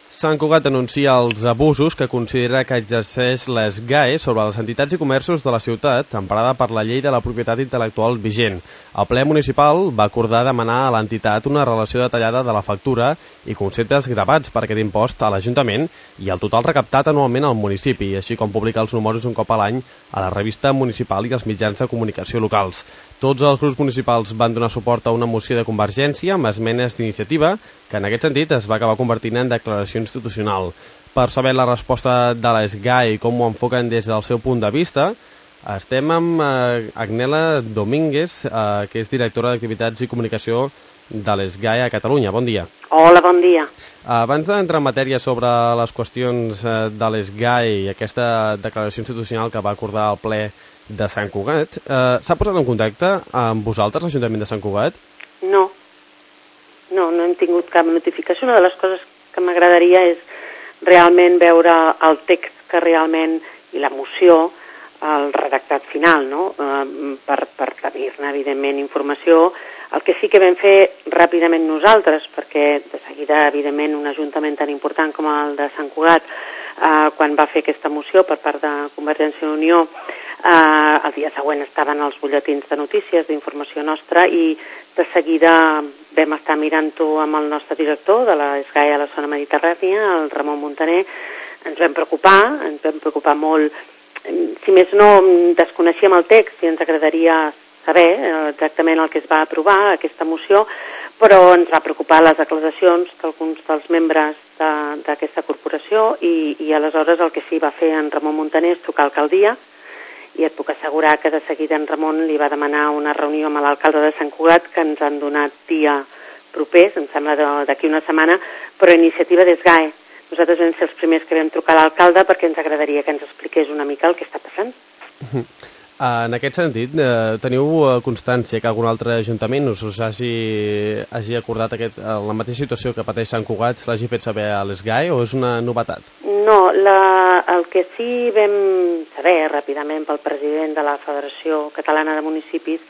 Sant Cugat denuncia els abusos que considera que exerceix l'ESGAE sobre les entitats i comerços de la ciutat, emparada per la llei de la propietat intel·lectual vigent. El ple municipal va acordar demanar a l'entitat una relació detallada de la factura i conceptes gravats per aquest impost a l'Ajuntament i el total recaptat anualment al municipi, així com publicar els números un cop a l'any a la revista municipal i als mitjans de comunicació locals. Tots els grups municipals van donar suport a una moció de Convergència amb esmenes d'iniciativa, que en aquest sentit es va acabar convertint en declaració institucional. Per saber la resposta de l'ESGAE i com ho enfoquen des del seu punt de vista, estem amb Agnela Domínguez, que és directora d'Activitats i Comunicació de l'ESGAE a Catalunya. Bon dia. Hola, bon dia. Abans d'entrar en matèria sobre les qüestions de l'ESGAE i aquesta declaració institucional que va acordar el ple de Sant Cugat, s'ha posat en contacte amb vosaltres, l'Ajuntament de Sant Cugat? No hem tingut cap notificació. Una de les coses que m'agradaria és realment veure el text que realment, i la moció, el redactat final, no? Per tenir-ne, evidentment, informació. El que sí que vam fer ràpidament nosaltres, perquè de seguida, evidentment, un ajuntament tan important com el de Sant Cugat, quan va fer aquesta moció per part de Convergència i Unió, el dia següent estaven els butlletins de notícies, d'informació nostra, i de seguida vam estar mirant-ho amb el nostre director de l'ESGAE a la zona mediterrània, el Ramon Montaner. Ens vam preocupar molt. Si més no, desconeixíem el text i ens agradaria saber exactament el que es va aprovar, aquesta moció, però ens va preocupar les declaracions d'alguns dels membres d'aquesta corporació i aleshores el que sí va fer en Ramon Montaner és trucar a l'alcaldia, i et puc assegurar que de seguida en Ramon li va demanar una reunió amb l'alcalde de Sant Cugat, que ens han donat dia propers, em sembla d'aquí una setmana, però iniciativa d'ESGAE. Nosaltres vam ser els primers que vam trucar a l'alcalde perquè ens agradaria que ens expliqués una mica el que està passant. En aquest sentit, teniu constància que algun altre ajuntament us hagi acordat la mateixa situació que pateix Sant Cugat, l'hagi fet saber a l'ESGAE, o és una novetat? No, el que sí vam saber ràpidament pel president de la Federació Catalana de Municipis,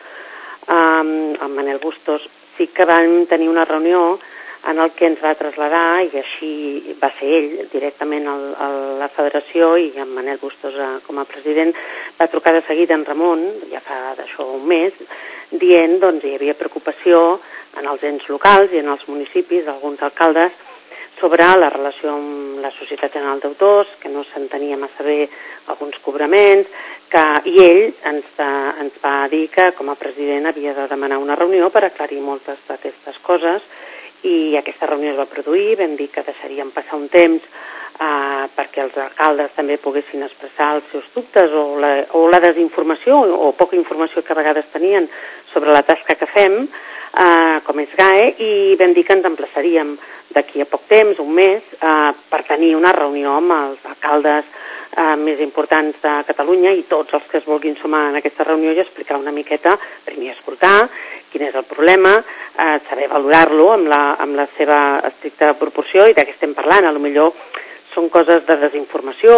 el Manel Bustos, sí que vam tenir una reunió en el que ens va traslladar, i així va ser ell directament a la federació, i en Manel Bustos com a president va trucar de seguida en Ramon, ja fa d'això un mes, dient doncs hi havia preocupació en els ens locals i en els municipis, alguns alcaldes, sobre la relació amb la Societat General d'Autors, que no s'entenia massa bé alguns cobraments, i ell ens va dir que com a president havia de demanar una reunió per aclarir moltes d'aquestes coses, i aquesta reunió es va produir. Vam dir que deixaríem passar un temps perquè els alcaldes també poguessin expressar els seus dubtes o la desinformació o poca informació que a vegades tenien sobre la tasca que fem com ESGAE, i vam dir que ens emplaçaríem d'aquí a poc temps, un mes, per tenir una reunió amb els alcaldes més importants de Catalunya i tots els que es vulguin sumar en aquesta reunió i explicar una miqueta, primer escoltar quin és el problema, saber valorar-lo amb la seva estricta proporció i de què estem parlant. A lo millor són coses de desinformació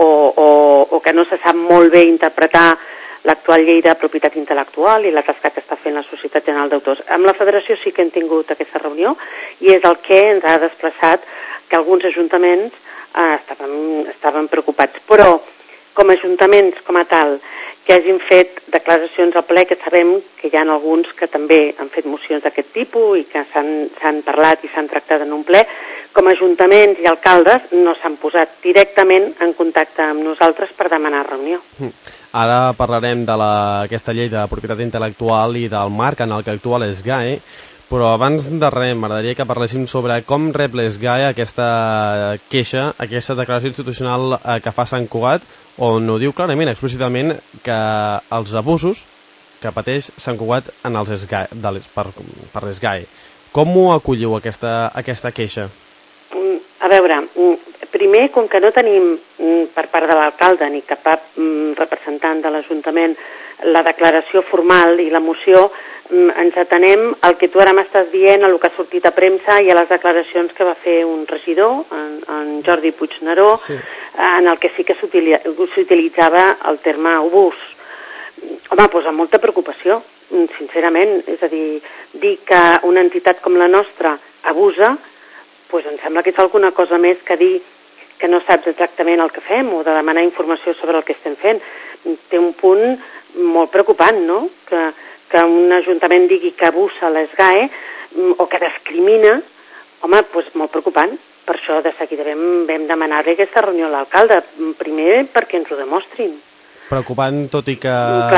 o que no se sap molt bé interpretar l'actual llei de propietat intel·lectual i la tasca que està fent la Societat General d'Autors. Amb la Federació sí que hem tingut aquesta reunió i és el que ens ha desplaçat que alguns ajuntaments estaven preocupats. Però com a ajuntaments, com a tal, que hagin fet declaracions al ple, que sabem que hi ha alguns que també han fet mocions d'aquest tipus i que s'han parlat i s'han tractat en un ple, com a ajuntaments i alcaldes no s'han posat directament en contacte amb nosaltres per demanar reunió. Ara parlarem d'aquesta llei de propietat intel·lectual i del marc en el que actua l'ESGAE, però abans de res m'agradaria que parléssim sobre com rep l'ESGAE aquesta queixa, aquesta declaració institucional que fa Sant Cugat, on ho diu clarament, explícitament, que els abusos que pateix Sant Cugat en els per l'ESGAE. Com ho acolliu, aquesta queixa? A veure, primer, com que no tenim per part de l'alcalde ni cap representant de l'Ajuntament la declaració formal i la moció, ens atenem al que tu ara m'estàs dient, al que ha sortit a premsa i a les declaracions que va fer un regidor, en Jordi Puigneró, sí, en el que sí que s'utilitzava el terme abús. Home, doncs amb molta preocupació, sincerament. És a dir que una entitat com la nostra abusa, doncs em sembla que és alguna cosa més que dir que no saps exactament el que fem o de demanar informació sobre el que estem fent. Té un punt molt preocupant, no?, que un ajuntament digui que abusa l'ESGAE o que discrimina, home, doncs molt preocupant. Per això de seguida vam demanar-li aquesta reunió a l'alcalde, primer perquè ens ho demostrin. Preocupant, tot i que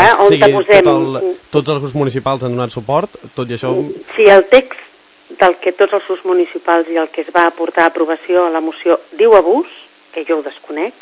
tots els grups municipals han donat suport, tot i això... Si el text del que tots els grups municipals i el que es va aportar a aprovació a la moció diu abús, que jo ho desconec,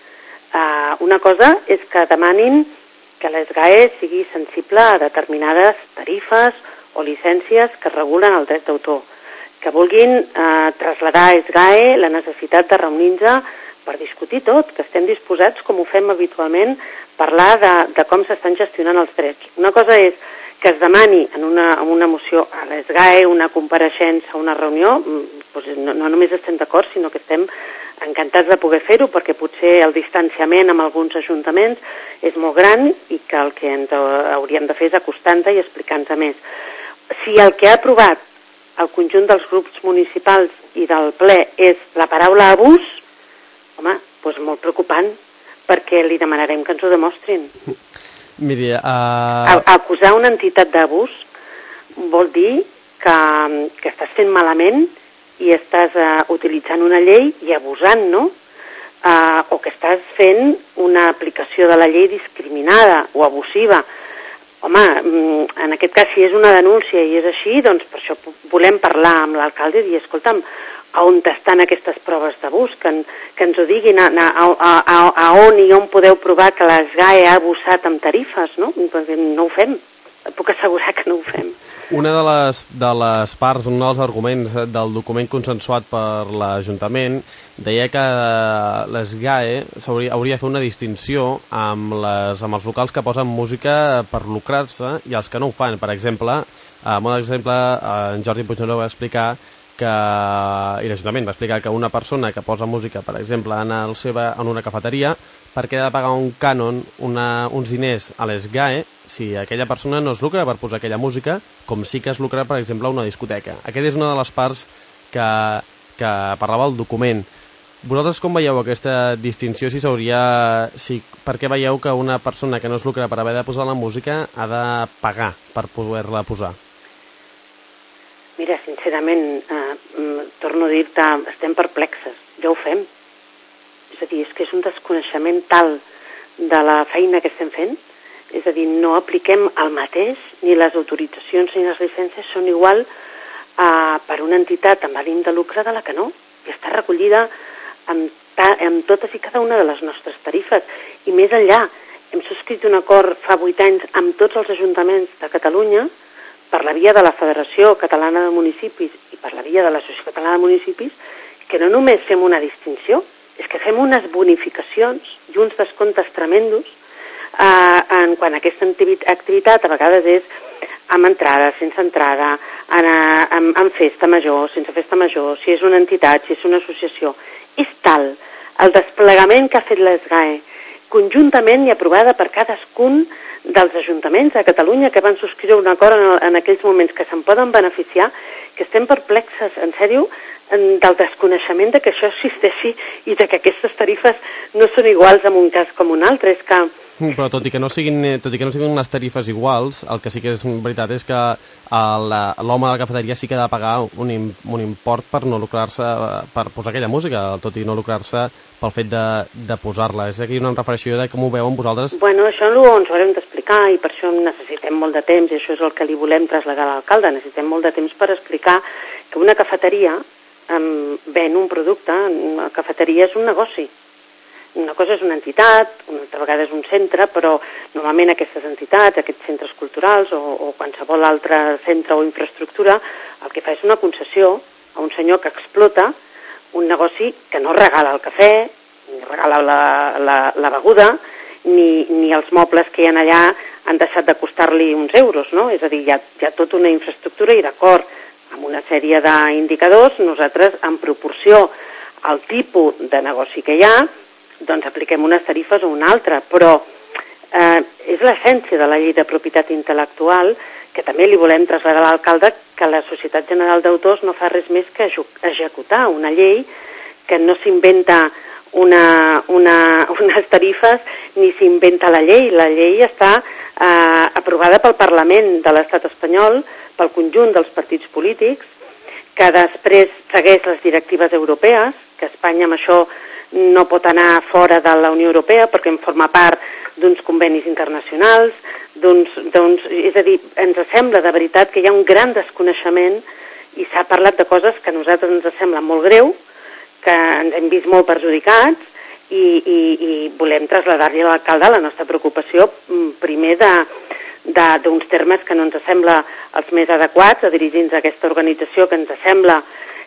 una cosa és que demanin que l'ESGAE sigui sensible a determinades tarifes o llicències que regulen el dret d'autor, que vulguin traslladar a ESGAE la necessitat de reunir-nos per discutir tot, que estem disposats, com ho fem habitualment, parlar de com s'estan gestionant els drets. Una cosa és que es demani en una moció a l'ESGAE una compareixença, una reunió, doncs no només estem d'acord, sinó que estem encantats de poder fer-ho, perquè potser el distanciament amb alguns ajuntaments és molt gran i que el que ens hauríem de fer és acostar-nos i explicar-nos més. Si el que ha aprovat el conjunt dels grups municipals i del ple és la paraula abús, home, doncs molt preocupant, perquè li demanarem que ens ho demostrin. Miri, acusar una entitat d'abús vol dir que estàs fent malament i estàs utilitzant una llei i abusant, no? O que estàs fent una aplicació de la llei discriminada o abusiva. Home, en aquest cas, si és una denúncia i és així, doncs per això volem parlar amb l'alcalde i dir, escolta'm, on estan aquestes proves d'abús, que ens ho diguin, a on i on podeu provar que l'ESGAE ha abusat amb tarifes, no? No ho fem, puc assegurar que no ho fem. Una de les parts, un dels arguments del document consensuat per l'Ajuntament deia que l'ESGAE hauria de fer una distinció amb els locals que posen música per lucrar-se i els que no ho fan. Per exemple, en Jordi Puigneró va explicar i l'Ajuntament va explicar que una persona que posa música, per exemple, en una cafeteria, perquè ha de pagar un cànon, uns diners a l'ESGAE, si aquella persona no es lucra per posar aquella música, com sí que es lucra, per exemple, a una discoteca. Aquesta és una de les parts que parlava el document. Vosaltres com veieu aquesta distinció? Per què veieu que una persona que no es lucra per haver de posar la música ha de pagar per poder-la posar? Mira, sincerament, torno a dir-te, estem perplexes, ja ho fem. És a dir, és que és un desconeixement tal de la feina que estem fent, és a dir, no apliquem el mateix, ni les autoritzacions ni les llicències són igual per una entitat amb ànim de lucre de la que no, i està recollida amb totes i cada una de les nostres tarifes. I més enllà, hem subscrit un acord fa 8 anys amb tots els ajuntaments de Catalunya per la via de la Federació Catalana de Municipis i per la via de l'Associació Catalana de Municipis, que no només fem una distinció, és que fem unes bonificacions i uns descomptes tremendos quan aquesta activitat a vegades és amb entrada, sense entrada, amb festa major, sense festa major, si és una entitat, si és una associació. És tal el desplegament que ha fet l'ESGAE, conjuntament i aprovada per cadascun dels ajuntaments de Catalunya que van subscriure un acord en aquells moments que se'n poden beneficiar, que estem perplexes, en sèrio, del desconeixement de que això existeixi i de que aquestes tarifes no són iguals en un cas com un altre. És que... Però tot i que no siguin les tarifes iguals, el que sí que és veritat és que l'home de la cafeteria sí que ha de pagar un import per no lucrar-se, per posar aquella música, tot i no lucrar-se pel fet de posar-la. És aquí una referència de com ho veuen vosaltres. Bueno, això ens ho haurem d'explicar i per això necessitem molt de temps i això és el que li volem traslladar a l'alcalde. Necessitem molt de temps per explicar que una cafeteria ven un producte, una cafeteria és un negoci. Una cosa és una entitat, una altra vegada és un centre, però normalment aquestes entitats, aquests centres culturals o qualsevol altre centre o infraestructura, el que fa és una concessió a un senyor que explota un negoci que no regala el cafè, ni regala la beguda, ni els mobles que hi ha allà han deixat de costar-li uns euros, no? És a dir, hi ha tota una infraestructura i d'acord amb una sèrie d'indicadors, nosaltres en proporció al tipus de negoci que hi ha, doncs apliquem unes tarifes o una altra, però és l'essència de la llei de propietat intel·lectual que també li volem traslladar a l'alcalde que la Societat General d'Autors no fa res més que executar una llei que no s'inventa unes tarifes ni s'inventa la llei. La llei està aprovada pel Parlament de l'Estat espanyol, pel conjunt dels partits polítics, que després segueix les directives europees, que Espanya amb això no pot anar fora de la Unió Europea perquè en forma part d'uns convenis internacionals, és a dir, ens sembla de veritat que hi ha un gran desconeixement i s'ha parlat de coses que a nosaltres ens sembla molt greu, que ens hem vist molt perjudicats i volem traslladar-li a l'alcalde la nostra preocupació primer d'uns termes que no ens sembla els més adequats a dirigir-nos a aquesta organització que ens sembla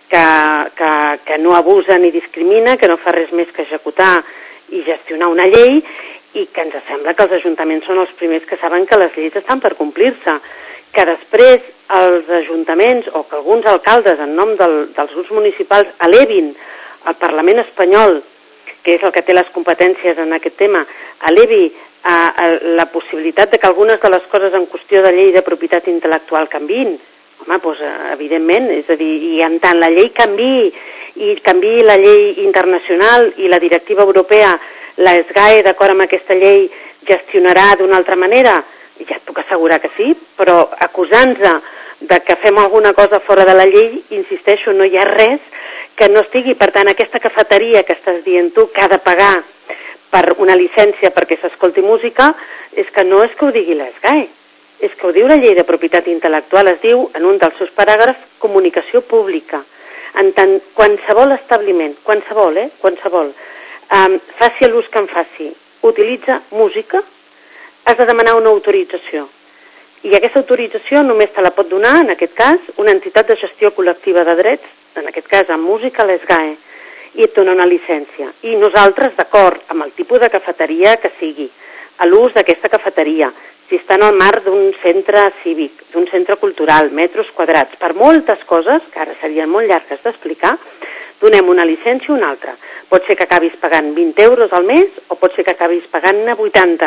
que no abusa ni discrimina, que no fa res més que executar i gestionar una llei i que ens sembla que els ajuntaments són els primers que saben que les lleis estan per complir-se. Que després els ajuntaments o que alguns alcaldes en nom dels grups municipals elevin al Parlament espanyol, que és el que té les competències en aquest tema, elevi la possibilitat de que algunes de les coses en qüestió de llei de propietat intel·lectual canviïn. Home, doncs, evidentment, és a dir, i en tant la llei canviï la llei internacional i la directiva europea, la SGAE, d'acord amb aquesta llei, gestionarà d'una altra manera, ja et puc assegurar que sí, però acusant-nos de que fem alguna cosa fora de la llei, insisteixo, no hi ha res que no estigui. Per tant, aquesta cafeteria que estàs dient tu, que ha de pagar per una llicència perquè s'escolti música, és que no és que ho digui la SGAE, és que ho diu la llei de propietat intel·lectual, es diu en un dels seus paràgrafs comunicació pública. En tant, qualsevol establiment, qualsevol, faci l'ús que en faci, utilitza música, has de demanar una autorització. I aquesta autorització només te la pot donar, en aquest cas, una entitat de gestió col·lectiva de drets, en aquest cas amb música, l'ESGAE, i et dona una llicència. I nosaltres, d'acord amb el tipus de cafeteria que sigui, a l'ús d'aquesta cafeteria, si està en el marc d'un centre cívic, d'un centre cultural, metres quadrats, per moltes coses, que ara serien molt llargues d'explicar, donem una llicència o una altra. Pot ser que acabis pagant 20 euros al mes o pot ser que acabis pagant-ne 80.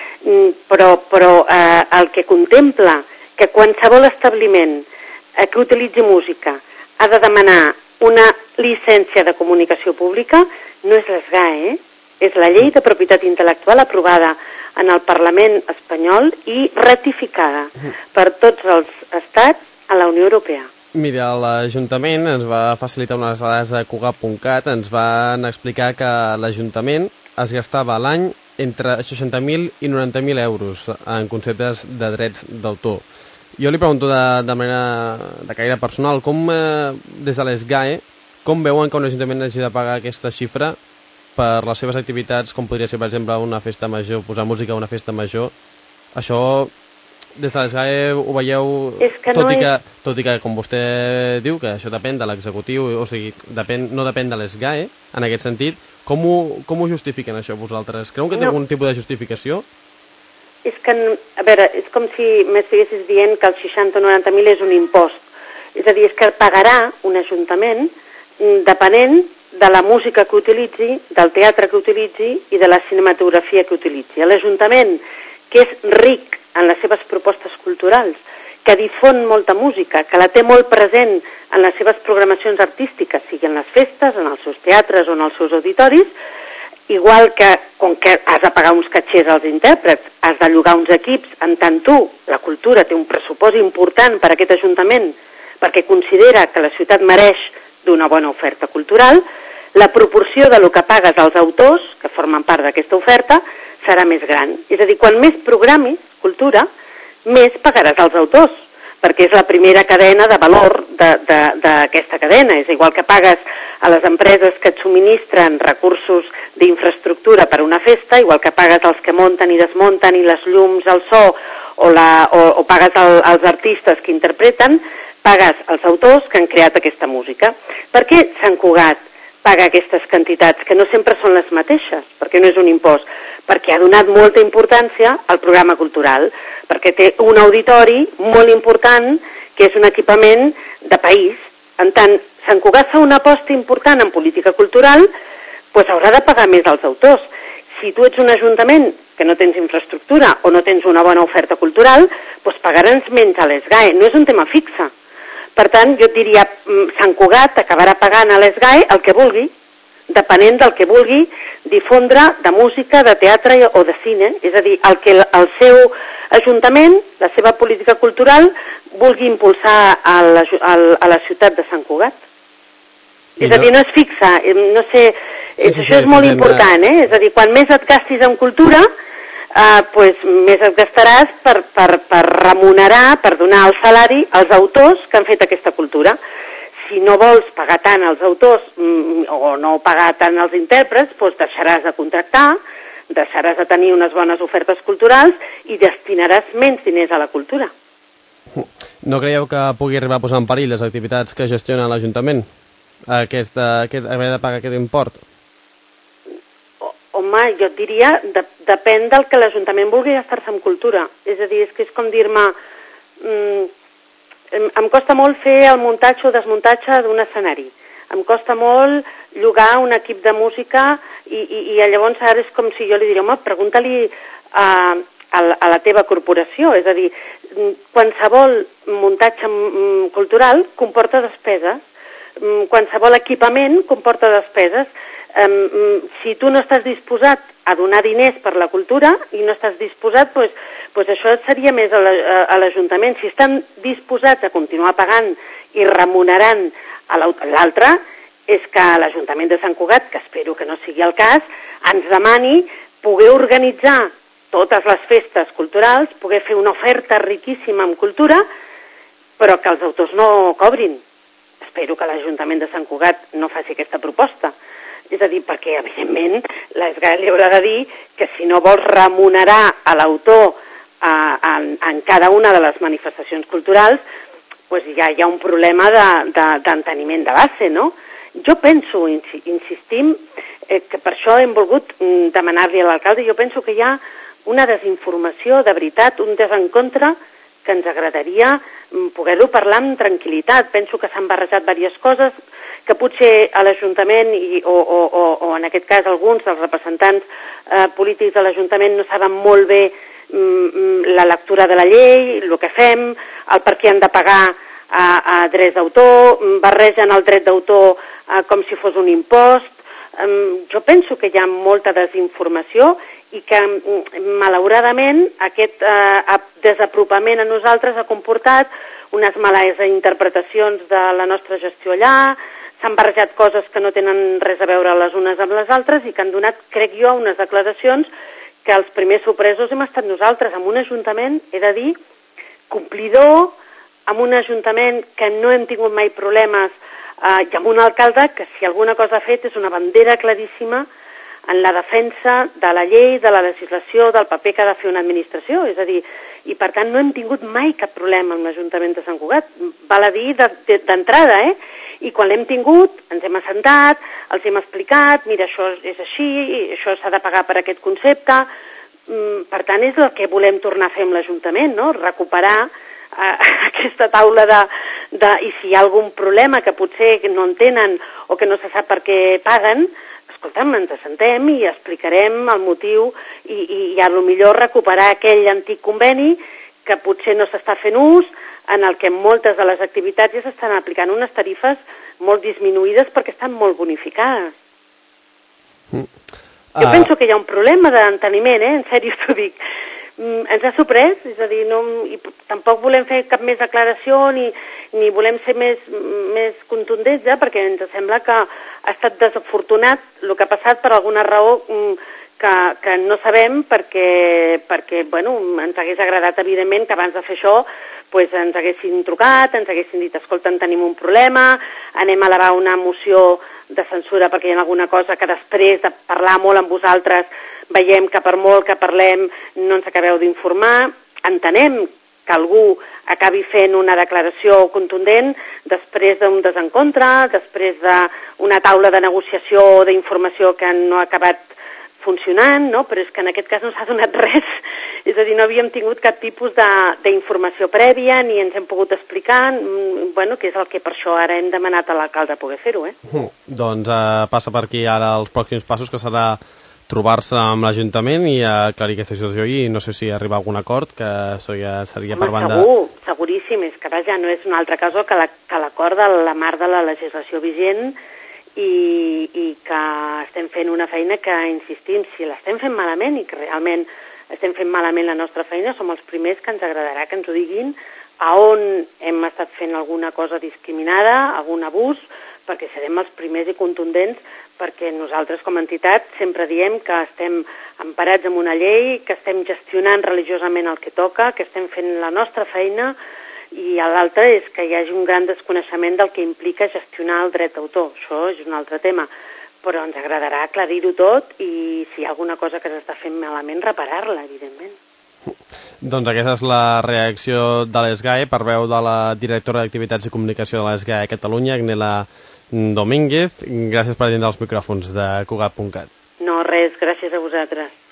Però el que contempla que qualsevol establiment que utilitzi música ha de demanar una llicència de comunicació pública no és l'ESGAE, és la llei de propietat intel·lectual aprovada en el Parlament espanyol i ratificada per tots els estats a la Unió Europea. Mira, l'Ajuntament ens va facilitar unes dades de Cugat.cat, ens van explicar que l'Ajuntament es gastava a l'any entre 60.000 i 90.000 euros en conceptes de drets d'autor. Jo li pregunto de manera de caire personal, com des de l'ESGAE, com veuen que un ajuntament hagi de pagar aquesta xifra per les seves activitats, com podria ser, per exemple, una festa major, posar música a una festa major? Això, des de l'ESGAE ho veieu, tot i que, com vostè diu, que això depèn de l'executiu, o sigui, no depèn de l'ESGAE, en aquest sentit, com ho justifiquen això vosaltres? Creu que té algun tipus de justificació? És que, a veure, és com si m'estiguessis dient que els 60 o 90.000 és un impost. És a dir, és que pagarà un ajuntament depenent de la música que utilitzi, del teatre que utilitzi i de la cinematografia que utilitzi. L'Ajuntament, que és ric en les seves propostes culturals, que difon molta música, que la té molt present en les seves programacions artístiques, sigui en les festes, en els seus teatres o en els seus auditoris, igual que, com que has de pagar uns catxers als intèrprets, has de llogar uns equips, en tant tu, la cultura té un pressupost important per a aquest Ajuntament, perquè considera que la ciutat mereix d'una bona oferta cultural, la proporció de lo que pagues als autors, que formen part d'aquesta oferta, serà més gran. És a dir, quan més programis cultura, més pagaràs als autors, perquè és la primera cadena de valor d'aquesta cadena. És igual que pagues a les empreses que et subministren recursos d'infraestructura per a una festa, igual que pagues als que munten i desmunten i les llums, el so, o pagues als artistes que interpreten, pagues als autors que han creat aquesta música. Per què Sant Cugat paga aquestes quantitats, que no sempre són les mateixes, perquè no és un impost? Perquè ha donat molta importància al programa cultural, perquè té un auditori molt important, que és un equipament de país. En tant, Sant Cugat fa una aposta important en política cultural, doncs haurà de pagar més als autors. Si tu ets un ajuntament que no tens infraestructura o no tens una bona oferta cultural, doncs pagaràs menys a l'ESGAE. No és un tema fixe. Per tant, jo et diria, Sant Cugat acabarà pagant a l'ESGAE el que vulgui, depenent del que vulgui difondre de música, de teatre o de cine, és a dir, el que el seu ajuntament, la seva política cultural, vulgui impulsar a la ciutat de Sant Cugat. És a dir, no es fixa, no sé, això és molt important, és a dir, quan més et gastis en cultura, més et gastaràs per remunerar, per donar el salari als autors que han fet aquesta cultura. Si no vols pagar tant als autors o no pagar tant als intèrprets, doncs deixaràs de contractar, deixaràs de tenir unes bones ofertes culturals i destinaràs menys diners a la cultura. No creieu que pugui arribar a posar en perill les activitats que gestiona l'Ajuntament? Haver de pagar aquest import? Home, jo et diria, depèn del que l'Ajuntament vulgui gastar-se en cultura. És a dir, és com dir-me... Em costa molt fer el muntatge o desmuntatge d'un escenari. Em costa molt llogar un equip de música i llavors ara és com si jo li diria, home, pregunta-li a la teva corporació. És a dir, qualsevol muntatge cultural comporta despeses. Qualsevol equipament comporta despeses. Si tu no estàs disposat a donar diners per la cultura i no estàs disposat, doncs això seria més a l'Ajuntament. Si estan disposats a continuar pagant i remunerant a l'altre, és que l'Ajuntament de Sant Cugat, que espero que no sigui el cas, ens demani poder organitzar totes les festes culturals, poder fer una oferta riquíssima en cultura, però que els autors no cobrin. Espero que l'Ajuntament de Sant Cugat no faci aquesta proposta. És a dir, perquè, evidentment, l'ESGAE li haurà de dir que si no vols remunerar a l'autor en cada una de les manifestacions culturals, doncs ja hi ha un problema d'enteniment de base, no? Jo penso, insistim, que per això hem volgut demanar-li a l'alcalde, jo penso que hi ha una desinformació de veritat, un desencontre que ens agradaria poder-ho parlar amb tranquil·litat. Penso que s'han barrejat diverses coses, que potser a l'Ajuntament o en aquest cas alguns dels representants polítics de l'Ajuntament no saben molt bé la lectura de la llei, el que fem, el per què han de pagar a drets d'autor, barregen el dret d'autor com si fos un impost. Jo penso que hi ha molta desinformació i que, malauradament, aquest desapropament a nosaltres ha comportat unes males interpretacions de la nostra gestió allà, s'han barrejat coses que no tenen res a veure les unes amb les altres i que han donat, crec jo, unes declaracions que els primers sorpresos hem estat nosaltres, amb un ajuntament, he de dir, complidor, amb un ajuntament que no hem tingut mai problemes i amb un alcalde que si alguna cosa ha fet és una bandera claríssima en la defensa de la llei, de la legislació, del paper que ha de fer una administració, és a dir, i per tant no hem tingut mai cap problema amb l'Ajuntament de Sant Cugat, val a dir d'entrada, i quan l'hem tingut ens hem assentat, els hem explicat, mira, això és així, això s'ha de pagar per aquest concepte, per tant és el que volem tornar a fer amb l'Ajuntament, no? Recuperar aquesta taula i si hi ha algun problema que potser no entenen o que no se sap per què paguen, escolta'm, ens assentem i explicarem el motiu i a lo millor recuperar aquell antic conveni que potser no s'està fent ús, en el que moltes de les activitats ja s'estan aplicant unes tarifes molt disminuïdes perquè estan molt bonificades. Jo penso que hi ha un problema d'enteniment, en sèrio t'ho dic. Ens ha sorprès, és a dir, i tampoc volem fer cap més declaració ni volem ser més contundents, perquè ens sembla que ha estat desafortunat el que ha passat per alguna raó que no sabem perquè bueno, ens hagués agradat evidentment que abans de fer això ens haguessin trucat, ens haguessin dit escolta, tenim un problema, anem a elevar una moció de censura perquè hi ha alguna cosa que després de parlar molt amb vosaltres veiem que per molt que parlem no ens acabeu d'informar. Entenem que algú acabi fent una declaració contundent després d'un desencontre, després d'una taula de negociació o d'informació que no ha acabat funcionant, no? Però és que en aquest cas no s'ha donat res, és a dir, no havíem tingut cap tipus d'informació prèvia ni ens hem pogut explicar, bueno, que és el que per això ara hem demanat a l'alcalde poder fer-ho. Doncs passa per aquí ara els pròxims passos, que serà trobar-se amb l'Ajuntament i aclarir aquesta situació i no sé si arriba a algun acord, que això ja seria per banda... Seguríssim. claríssim, és que vaja, no és una altra cosa que l'acord de la marc de la legislació vigent i que estem fent una feina que, insistim, si l'estem fent malament i que realment estem fent malament la nostra feina, som els primers que ens agradarà que ens ho diguin a on hem estat fent alguna cosa discriminada, algun abús, perquè serem els primers i contundents, perquè nosaltres com a entitat sempre diem que estem emparats en una llei, que estem gestionant religiosament el que toca, que estem fent la nostra feina, i l'altre és que hi hagi un gran desconeixement del que implica gestionar el dret d'autor. Això és un altre tema, però ens agradarà aclarir-ho tot i si hi ha alguna cosa que s'està fent malament, reparar-la, evidentment. Doncs aquesta és la reacció de l'ESGAE per veu de la directora d'Activitats i Comunicació de l'ESGAE a Catalunya, Agnela Domínguez. Gràcies per atendre els micròfons de Cugat.cat. No, res, gràcies a vosaltres.